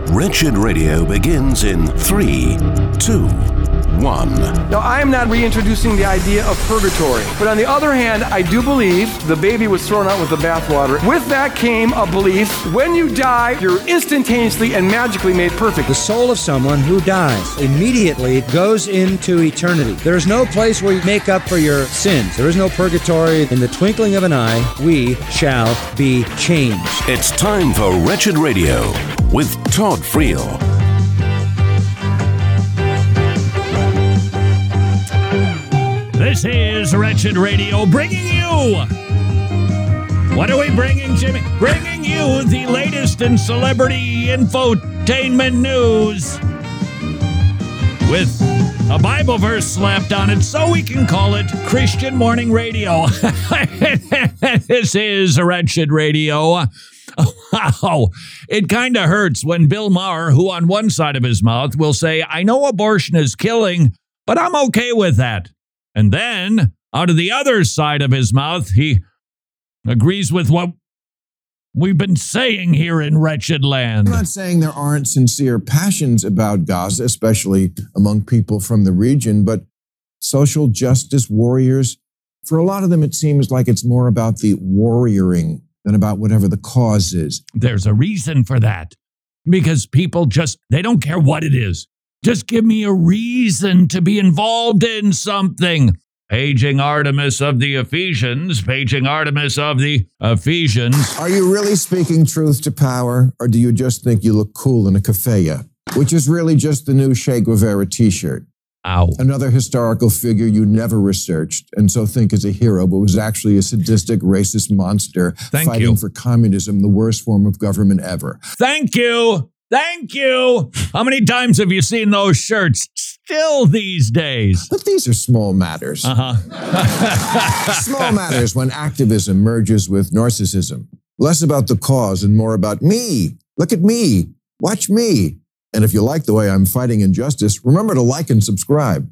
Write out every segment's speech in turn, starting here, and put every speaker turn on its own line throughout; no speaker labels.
Wretched Radio begins in 3, 2, 1.
Now, I am not reintroducing the idea of purgatory, but on the other hand, I do believe the baby was thrown out with the bathwater. With that came a belief, when you die, you're instantaneously and magically made perfect.
The soul of someone who dies immediately goes into eternity. There is no place where you make up for your sins. There is no purgatory. In the twinkling of an eye, we shall be changed.
It's time for Wretched Radio with Todd Friel.
This is Wretched Radio bringing you... What are we bringing, Jimmy? Bringing you the latest in celebrity infotainment news with a Bible verse slapped on it so we can call it Christian Morning Radio. This is Wretched Radio. Wow. It kind of hurts when Bill Maher, who on one side of his mouth will say, I know abortion is killing, but I'm okay with that. And then, out of the other side of his mouth, he agrees with what we've been saying here in Wretched Land.
I'm not saying there aren't sincere passions about Gaza, especially among people from the region, but social justice warriors, for a lot of them, it seems like it's more about the warrioring than about whatever the cause is.
There's a reason for that, because people they don't care what it is. Just give me a reason to be involved in something. Paging Artemis of the Ephesians. Paging Artemis of the Ephesians.
Are you really speaking truth to power, or do you just think you look cool in a keffiyeh, which is really just the new Che Guevara t-shirt?
Ow.
Another historical figure you never researched and so think is a hero, but was actually a sadistic, racist monster fighting for communism, the worst form of government ever.
Thank you. Thank you. How many times have you seen those shirts still these days?
But these are small matters. Small matters when activism merges with narcissism. Less about the cause and more about me. Look at me. Watch me. And if you like the way I'm fighting injustice, remember to like and subscribe.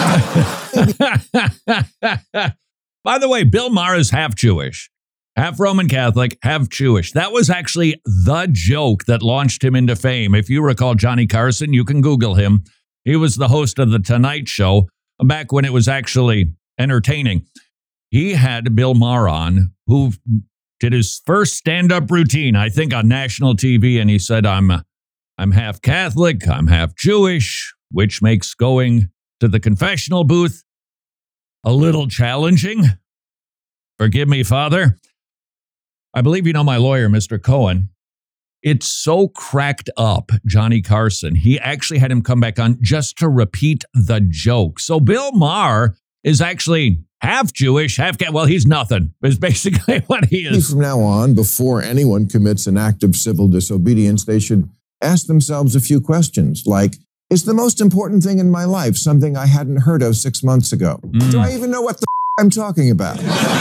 By the way, Bill Maher is half Jewish. Half Roman Catholic, half Jewish. That was actually the joke that launched him into fame. If you recall Johnny Carson, you can Google him. He was the host of The Tonight Show back when it was actually entertaining. He had Bill Maher on, who did his first stand-up routine, I think, on national TV, and he said, I'm half Catholic, I'm half Jewish, which makes going to the confessional booth a little challenging. Forgive me, Father. I believe you know my lawyer, Mr. Cohen. It's so cracked up, Johnny Carson. He actually had him come back on just to repeat the joke. So Bill Maher is actually half Jewish, half Catholic. Well, he's nothing, is basically what he is.
From now on, before anyone commits an act of civil disobedience, they should ask themselves a few questions like, is the most important thing in my life something I hadn't heard of 6 months ago? Do I even know what the I'm talking about?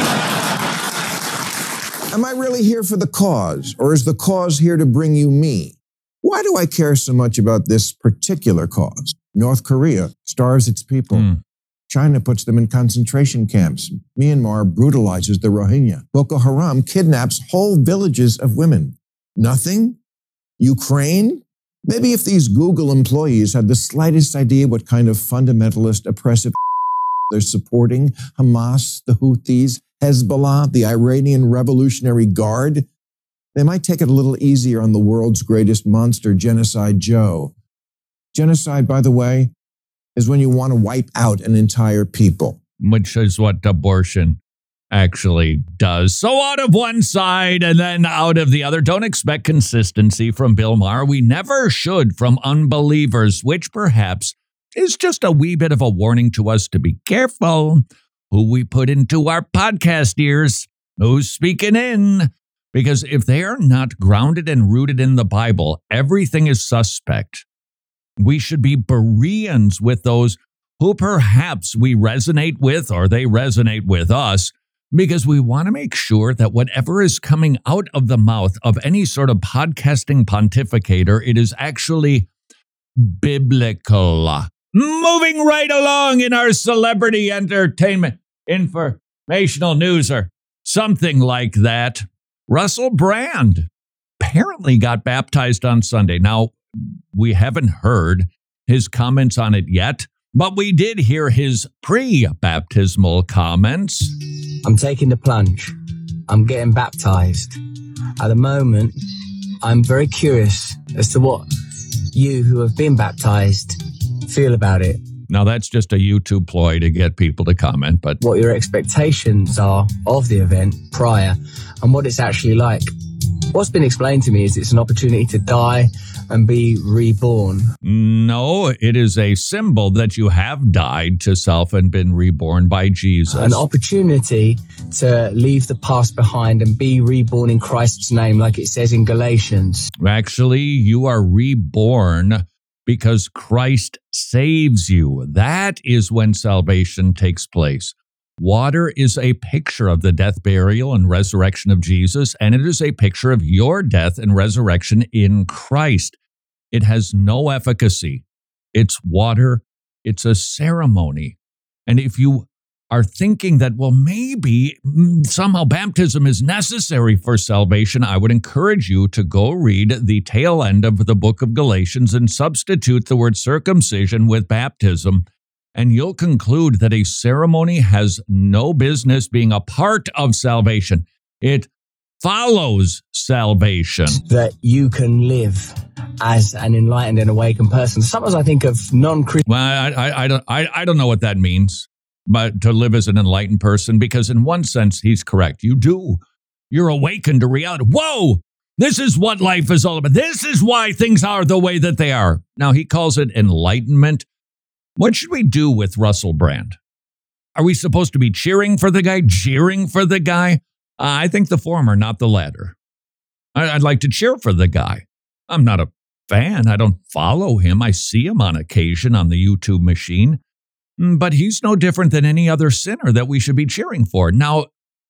Am I really here for the cause, or is the cause here to bring you me? Why do I care so much about this particular cause? North Korea starves its people. China puts them in concentration camps. Myanmar brutalizes the Rohingya. Boko Haram kidnaps whole villages of women. Nothing? Ukraine? Maybe if these Google employees had the slightest idea what kind of fundamentalist, oppressive they're supporting, Hamas, the Houthis, Hezbollah, the Iranian Revolutionary Guard, they might take it a little easier on the world's greatest monster, Genocide Joe. Genocide, by the way, is when you want to wipe out an entire people.
Which is what abortion actually does. So out of one side and then out of the other. Don't expect consistency from Bill Maher. We never should from unbelievers, which perhaps is just a wee bit of a warning to us to be careful who we put into our podcast ears, who's speaking in. Because if they are not grounded and rooted in the Bible, everything is suspect. We should be Bereans with those who perhaps we resonate with or they resonate with us, because we want to make sure that whatever is coming out of the mouth of any sort of podcasting pontificator, it is actually biblical. Moving right along in our celebrity entertainment informational news or something like that. Russell Brand apparently got baptized on Sunday. Now, we haven't heard his comments on it yet, but we did hear his pre-baptismal comments.
I'm taking the plunge. I'm getting baptized. At the moment, I'm very curious as to what you who have been baptized feel about it.
Now, that's just a YouTube ploy to get people to comment, but
what your expectations are of the event prior and what it's actually like. What's been explained to me is it's an opportunity to die and be reborn.
No, it is a symbol that you have died to self and been reborn by Jesus.
An opportunity to leave the past behind and be reborn in Christ's name, like it says in Galatians.
Actually, you are reborn because Christ saves you. That is when salvation takes place. Water is a picture of the death, burial, and resurrection of Jesus, and it is a picture of your death and resurrection in Christ. It has no efficacy. It's water. It's a ceremony. And if you are thinking that, well, maybe somehow baptism is necessary for salvation, I would encourage you to go read the tail end of the book of Galatians and substitute the word circumcision with baptism, and you'll conclude that a ceremony has no business being a part of salvation. It follows salvation.
That you can live as an enlightened and awakened person. Sometimes I think of non-Christian.
Well, I don't know what that means, but to live as an enlightened person, because in one sense, he's correct. You do. You're awakened to reality. Whoa! This is what life is all about. This is why things are the way that they are. Now, he calls it enlightenment. What should we do with Russell Brand? Are we supposed to be cheering for the guy, jeering for the guy? I think the former, not the latter. I'd like to cheer for the guy. I'm not a fan. I don't follow him. I see him on occasion on the YouTube machine. But he's no different than any other sinner that we should be cheering for. Now,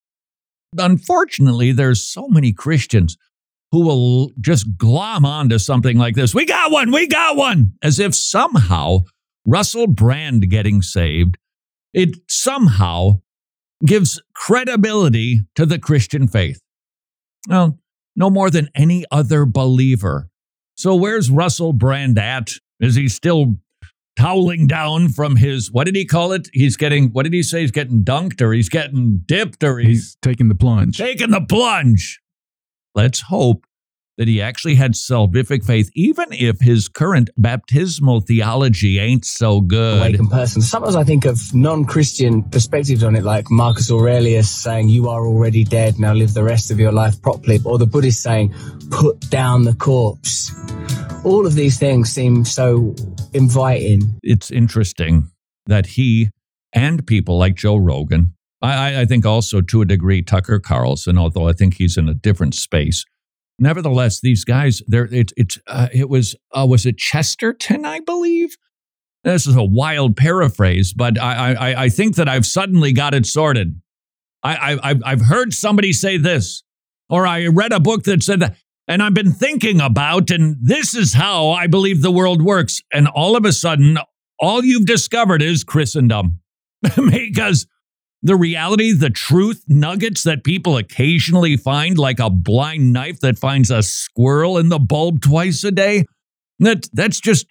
unfortunately, there's so many Christians who will just glom onto something like this. We got one, as if somehow Russell Brand getting saved, it somehow gives credibility to the Christian faith. Well, no more than any other believer. So where's Russell Brand at? Is he still toweling down from his, what did he call it? He's getting, what did he say? He's getting dunked, or he's getting dipped, or
he's taking the plunge.
Taking the plunge. Let's hope that he actually had salvific faith, even if his current baptismal theology ain't so good.
Awakened person. Sometimes I think of non-Christian perspectives on it, like Marcus Aurelius saying, you are already dead, now live the rest of your life properly. Or the Buddhist saying, put down the corpse. All of these things seem so inviting.
It's interesting that he and people like Joe Rogan, I think also to a degree Tucker Carlson, although I think he's in a different space. Nevertheless, these guys, was it Chesterton, I believe? This is a wild paraphrase, but I think that I've suddenly got it sorted. I've heard somebody say this, or I read a book that said that, and I've been thinking about, and this is how I believe the world works. And all of a sudden, all you've discovered is Christendom. Because the reality, the truth nuggets that people occasionally find, like a blind knife that finds a squirrel in the bulb twice a day, that's just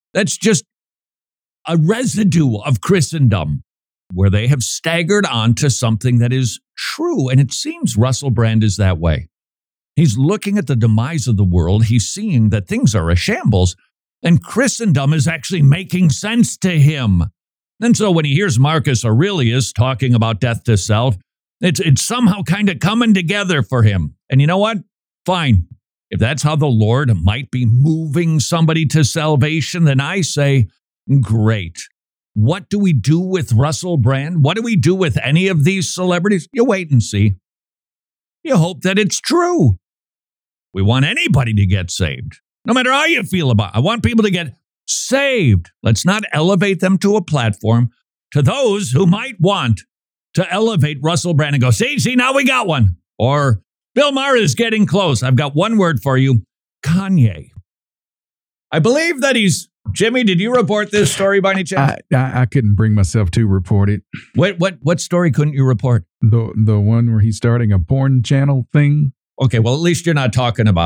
a residue of Christendom, where they have staggered onto something that is true. And it seems Russell Brand is that way. He's looking at the demise of the world. He's seeing that things are a shambles, and Christendom is actually making sense to him. And so when he hears Marcus Aurelius talking about death to self, it's somehow kind of coming together for him. And you know what? Fine. If that's how the Lord might be moving somebody to salvation, then I say, great. What do we do with Russell Brand? What do we do with any of these celebrities? You wait and see. You hope that it's true. We want anybody to get saved, no matter how you feel about it. I want people to get saved. Let's not elevate them to a platform to those who might want to elevate Russell Brand and go, see, now we got one. Or Bill Maher is getting close. I've got one word for you, Kanye. I believe that he's, Jimmy, did you report this story by any chance?
I couldn't bring myself to report it.
What story couldn't you report?
The one where he's starting a porn channel thing.
Okay, well, at least you're not talking about it.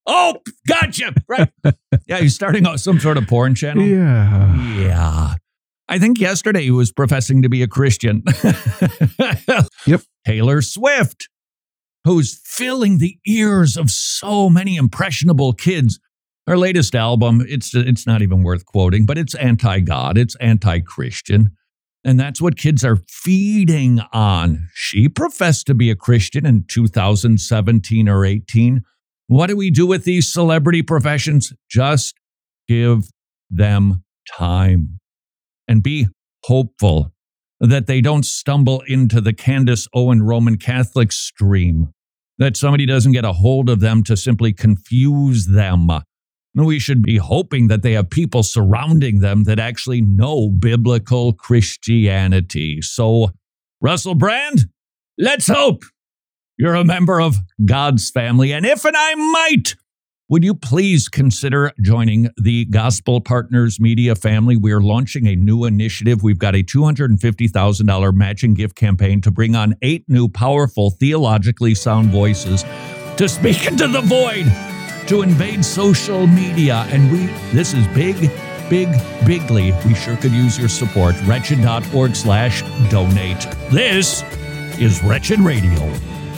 Oh, gotcha. Right. Yeah, he's starting out some sort of porn channel.
Yeah.
I think yesterday he was professing to be a Christian.
Yep.
Taylor Swift, who's filling the ears of so many impressionable kids. Her latest album, it's not even worth quoting, but it's anti-God, it's anti-Christian. And that's what kids are feeding on. She professed to be a Christian in 2017 or 18. What do we do with these celebrity professions? Just give them time and be hopeful that they don't stumble into the Candace Owen Roman Catholic stream, that somebody doesn't get a hold of them to simply confuse them. We should be hoping that they have people surrounding them that actually know biblical Christianity. So, Russell Brand, let's hope you're a member of God's family. And if and I might, would you please consider joining the Gospel Partners Media family? We're launching a new initiative. We've got a $250,000 matching gift campaign to bring on 8 new powerful, theologically sound voices to speak into the void, to invade social media. And this is bigly. We sure could use your support. Wretched.org/donate. This is Wretched Radio.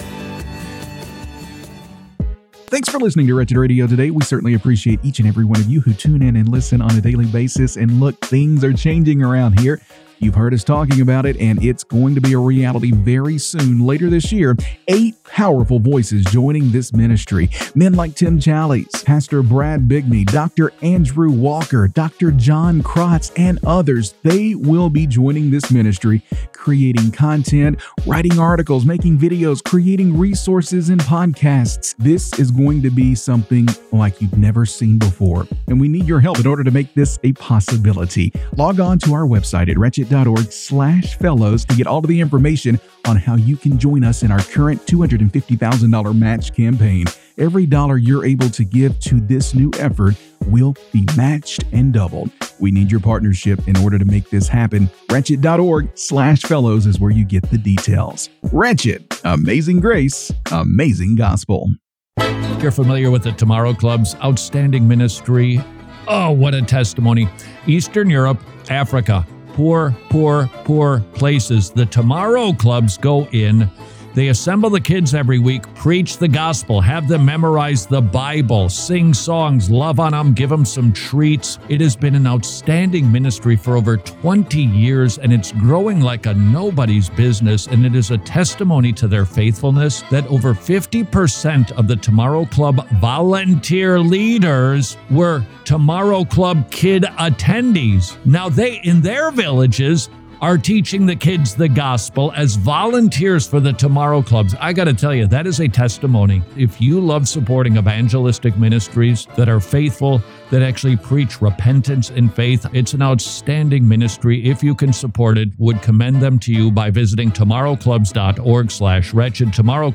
Thanks for listening to Wretched Radio today. We certainly appreciate each and every one of you who tune in and listen on a daily basis. And look, things are changing around here. You've heard us talking about it, and it's going to be a reality very soon. Later this year, 8 powerful voices joining this ministry. Men like Tim Challies, Pastor Brad Bigney, Dr. Andrew Walker, Dr. John Krotz, and others. They will be joining this ministry, creating content, writing articles, making videos, creating resources and podcasts. This is going to be something like you've never seen before, and we need your help in order to make this a possibility. Log on to our website at wretched.org/fellows to get all of the information on how you can join us in our current $250,000 match campaign. Every dollar you're able to give to this new effort will be matched and doubled. We need your partnership in order to make this happen. Wretched.org/fellows is where you get the details. Wretched, amazing grace, amazing gospel.
You're familiar with the Tomorrow Club's outstanding ministry. Oh, what a testimony. Eastern Europe, Africa. Poor places. The Tomorrow Clubs go in. They assemble the kids every week, preach the gospel, have them memorize the Bible, sing songs, love on them, give them some treats. It has been an outstanding ministry for over 20 years, and it's growing like a nobody's business, and it is a testimony to their faithfulness that over 50% of the Tomorrow Club volunteer leaders were Tomorrow Club kid attendees. Now they, in their villages, are teaching the kids the gospel as volunteers for the Tomorrow Clubs. I got to tell you, that is a testimony. If you love supporting evangelistic ministries that are faithful, that actually preach repentance and faith, it's an outstanding ministry. If you can support it, would commend them to you by visiting tomorrowclubs.org/wretched,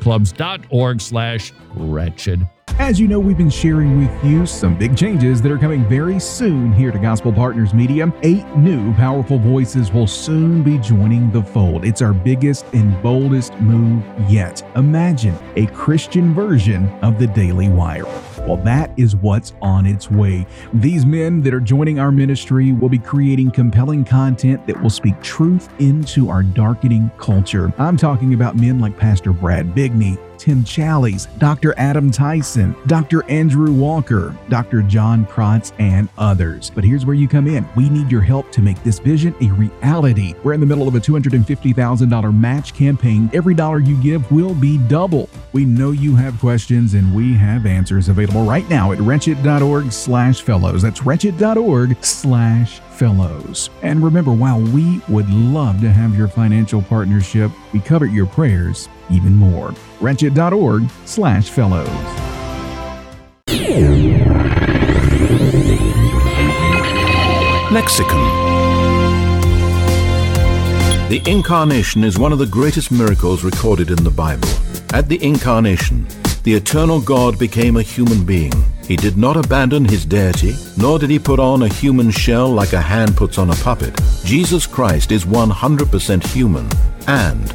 tomorrowclubs.org/wretched.
As you know, we've been sharing with you some big changes that are coming very soon here to Gospel Partners Media. 8 new powerful voices will soon be joining the fold. It's our biggest and boldest move yet. Imagine a Christian version of the Daily Wire. Well, that is what's on its way. These men that are joining our ministry will be creating compelling content that will speak truth into our darkening culture. I'm talking about men like Pastor Brad Bigney, Tim Challies, Dr. Adam Tyson, Dr. Andrew Walker, Dr. John Krotz, and others. But here's where you come in. We need your help to make this vision a reality. We're in the middle of a $250,000 match campaign. Every dollar you give will be doubled. We know you have questions, and we have answers available right now at wretched.org/fellows. That's wretched.org/fellows. And remember, while we would love to have your financial partnership, we covet your prayers even more. wretched.org/fellows.
Lexicon. The Incarnation is one of the greatest miracles recorded in the Bible. At the Incarnation, the eternal God became a human being. He did not abandon his deity, nor did he put on a human shell like a hand puts on a puppet. Jesus Christ is 100% human and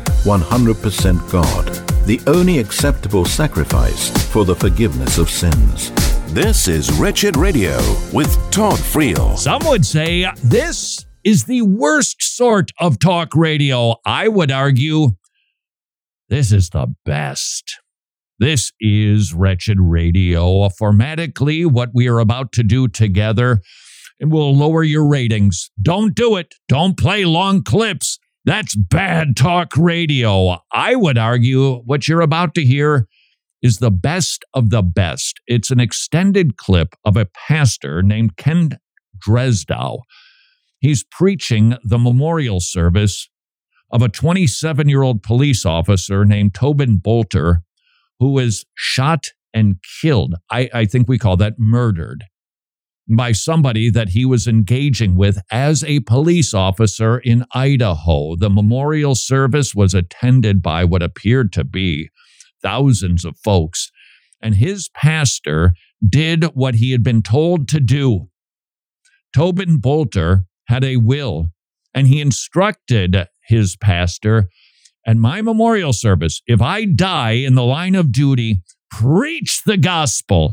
100% God, the only acceptable sacrifice for the forgiveness of sins. This is Wretched Radio with Todd Friel.
Some would say this is the worst sort of talk radio. I would argue this is the best. This is Wretched Radio. Formatically, what we are about to do together, it will lower your ratings. Don't do it. Don't play long clips. That's bad talk radio. I would argue what you're about to hear is the best of the best. It's an extended clip of a pastor named Kent Dresdow. He's preaching the memorial service of a 27-year-old police officer named Tobin Bolter, who was shot and killed. I think we call that murdered by somebody that he was engaging with as a police officer in Idaho. The memorial service was attended by what appeared to be thousands of folks, and his pastor did what he had been told to do. Tobin Bolter had a will, and he instructed his pastor, at my memorial service, if I die in the line of duty, preach the gospel.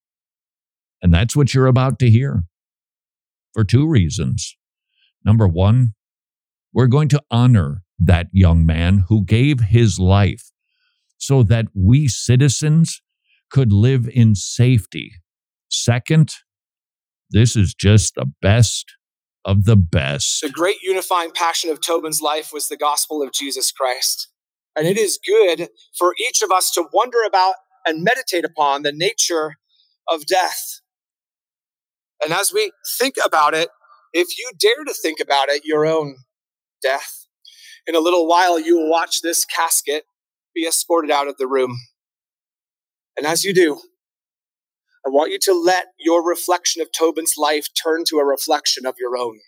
And that's what you're about to hear for two reasons. Number one, we're going to honor that young man who gave his life so that we citizens could live in safety. Second, this is just the best of the best.
The great unifying passion of Tobin's life was the gospel of Jesus Christ. And it is good for each of us to wonder about and meditate upon the nature of death. And as we think about it, if you dare to think about it, your own death, in a little while you will watch this casket be escorted out of the room. And as you do, I want you to let your reflection of Tobin's life turn to a reflection of your own.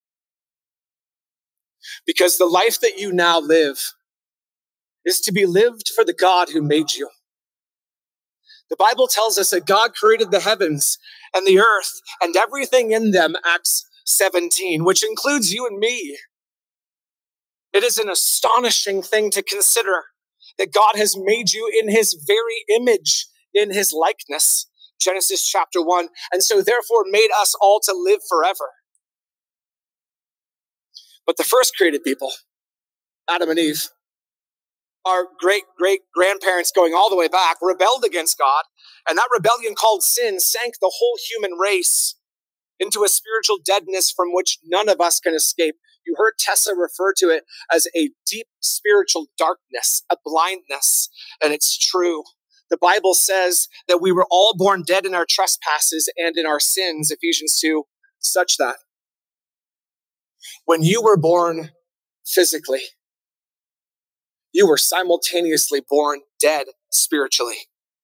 Because the life that you now live is to be lived for the God who made you. The Bible tells us that God created the heavens and the earth and everything in them, Acts 17, which includes you and me. It is an astonishing thing to consider that God has made you in his very image, in his likeness, Genesis chapter 1, and so therefore made us all to live forever. But the first created people, Adam and Eve, our great-great-grandparents going all the way back, rebelled against God, and that rebellion called sin sank the whole human race into a spiritual deadness from which none of us can escape. You heard Tessa refer to it as a deep spiritual darkness, a blindness, and it's true. The Bible says that we were all born dead in our trespasses and in our sins, Ephesians 2, such that when you were born physically, you were simultaneously born dead spiritually.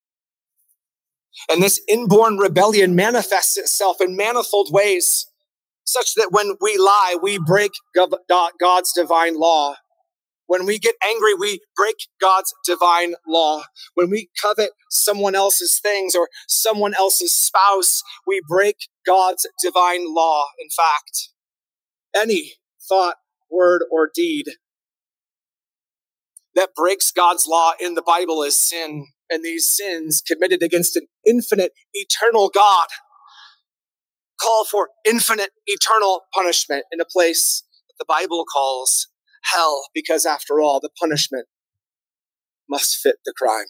And this inborn rebellion manifests itself in manifold ways, such that when we lie, we break God's divine law. When we get angry, we break God's divine law. When we covet someone else's things or someone else's spouse, we break God's divine law. In fact, any thought, word, or deed that breaks God's law in the Bible is sin. And these sins committed against an infinite, eternal God call for infinite, eternal punishment in a place that the Bible calls hell, because after all, the punishment must fit the crime.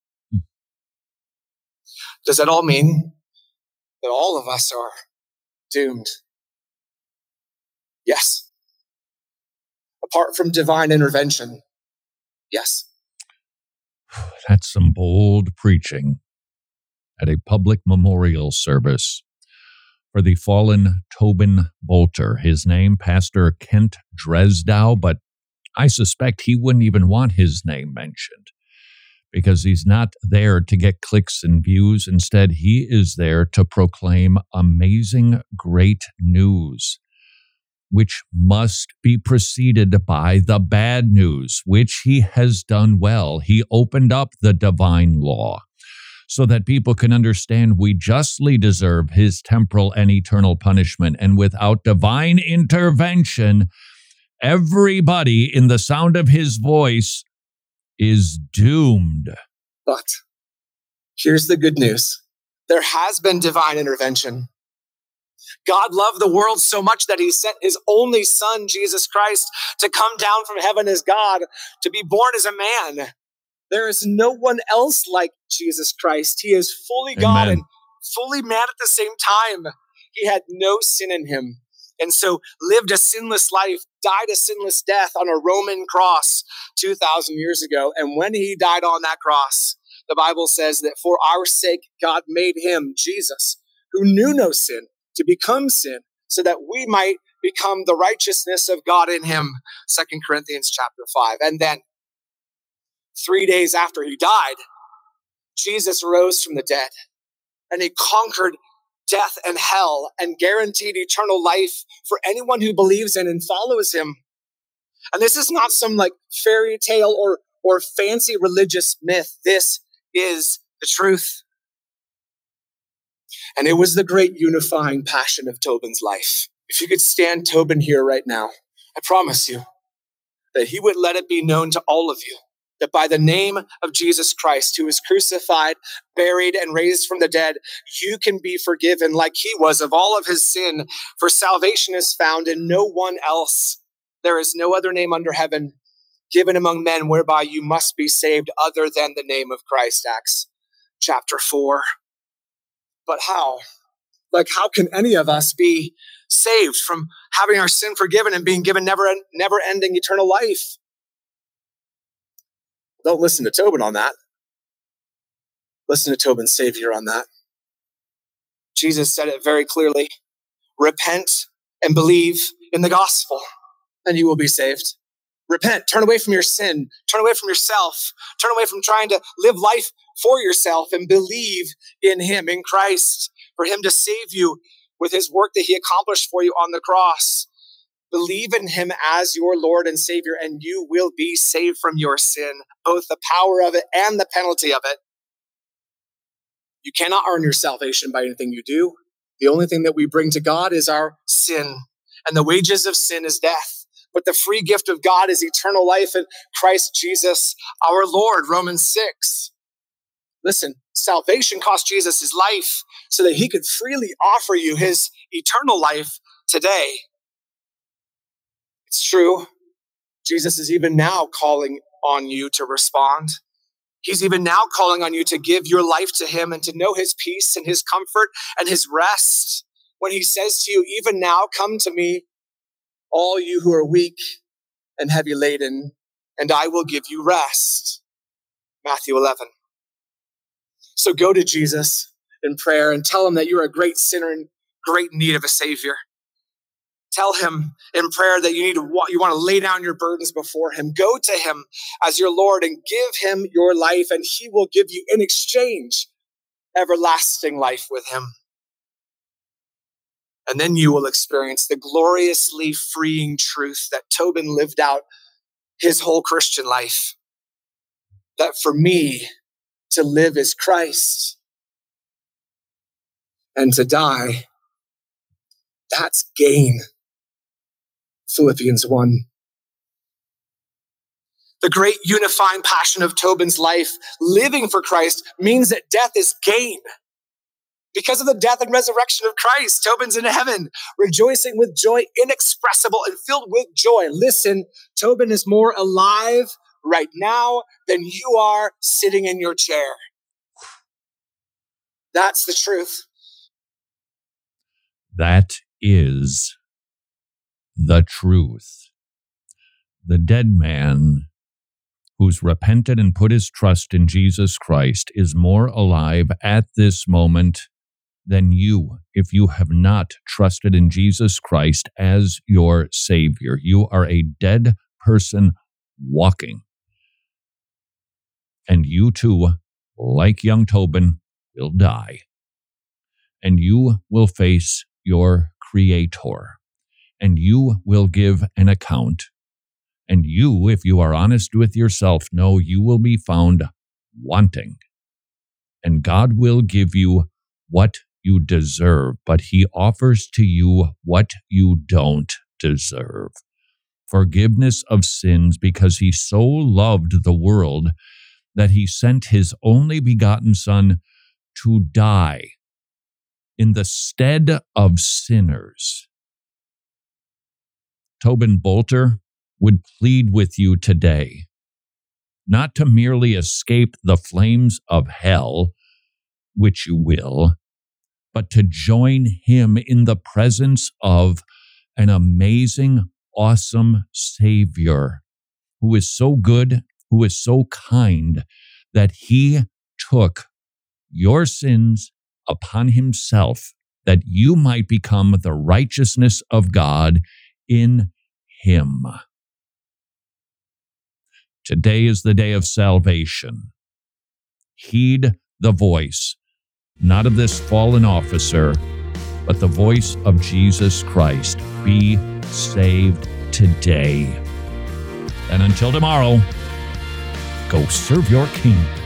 Does that all mean that all of us are doomed? Yes. Apart from divine intervention, yes.
That's some bold preaching at a public memorial service for the fallen Tobin Bolter. His name, Pastor Kent Dresdow, but I suspect he wouldn't even want his name mentioned because he's not there to get clicks and views. Instead, he is there to proclaim amazing, great news, which must be preceded by the bad news, which he has done well. He opened up the divine law so that people can understand we justly deserve his temporal and eternal punishment. And without divine intervention, everybody in the sound of his voice is doomed.
But here's the good news. There has been divine intervention. God loved the world so much that he sent his only son, Jesus Christ, to come down from heaven as God, to be born as a man. There is no one else like Jesus Christ. He is fully God and fully man at the same time. He had no sin in him, and so lived a sinless life, died a sinless death on a Roman cross 2,000 years ago. And when he died on that cross, the Bible says that for our sake, God made him, Jesus, who knew no sin, to become sin, so that we might become the righteousness of God in him. 2 Corinthians chapter 5. And then 3 days after he died, Jesus rose from the dead, and he conquered death and hell and guaranteed eternal life for anyone who believes in and follows him. And this is not some like fairy tale or fancy religious myth. This is the truth. And it was the great unifying passion of Tobin's life. If you could stand Tobin here right now, I promise you that he would let it be known to all of you that by the name of Jesus Christ, who was crucified, buried, and raised from the dead, you can be forgiven like he was of all of his sin. For salvation is found in no one else. There is no other name under heaven given among men whereby you must be saved other than the name of Christ. Acts chapter 4. But how? Like, how can any of us be saved from having our sin forgiven and being given never-ending eternal life? Don't listen to Tobin on that. Listen to Tobin's Savior on that. Jesus said it very clearly. Repent and believe in the gospel, and you will be saved. Repent, turn away from your sin, turn away from yourself, turn away from trying to live life for yourself, and believe in him, in Christ, for him to save you with his work that he accomplished for you on the cross. Believe in him as your Lord and Savior, and you will be saved from your sin, both the power of it and the penalty of it. You cannot earn your salvation by anything you do. The only thing that we bring to God is our sin, and the wages of sin is death. But the free gift of God is eternal life in Christ Jesus, our Lord, Romans 6. Listen, salvation cost Jesus his life so that he could freely offer you his eternal life today. It's true. Jesus is even now calling on you to respond. He's even now calling on you to give your life to him and to know his peace and his comfort and his rest. When he says to you, even now, come to me, all you who are weak and heavy laden, and I will give you rest. Matthew 11. So go to Jesus in prayer and tell him that you're a great sinner in great need of a Savior. Tell him in prayer that you want to lay down your burdens before him. Go to him as your Lord and give him your life, and he will give you in exchange everlasting life with him. And then you will experience the gloriously freeing truth that Tobin lived out his whole Christian life. That for me, to live is Christ, and to die, that's gain. Philippians 1. The great unifying passion of Tobin's life, living for Christ, means that death is gain. Because of the death and resurrection of Christ, Tobin's in heaven, rejoicing with joy inexpressible and filled with joy. Listen, Tobin is more alive right now than you are sitting in your chair. That's the truth.
That is the truth. The dead man who's repented and put his trust in Jesus Christ is more alive at this moment than you, if you have not trusted in Jesus Christ as your Savior. You are a dead person walking. And you too, like young Tobin, will die. And you will face your Creator. And you will give an account. And you, if you are honest with yourself, know you will be found wanting. And God will give you what you deserve, but he offers to you what you don't deserve. Forgiveness of sins, because he so loved the world that he sent his only begotten Son to die in the stead of sinners. Tobin Bolter would plead with you today not to merely escape the flames of hell, which you will, but to join him in the presence of an amazing, awesome Savior who is so good, who is so kind, that he took your sins upon himself, that you might become the righteousness of God in him. Today is the day of salvation. Heed the voice, not of this fallen officer, but the voice of Jesus Christ. Be saved today. And until tomorrow, go serve your King.